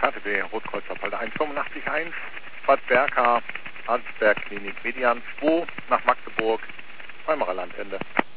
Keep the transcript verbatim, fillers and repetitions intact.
K T B Rotkreuz Apolda eins fünfundachtzig eins, Bad Berka, Arnsberg Klinik Median zwei nach Magdeburg, Weimarer Landende.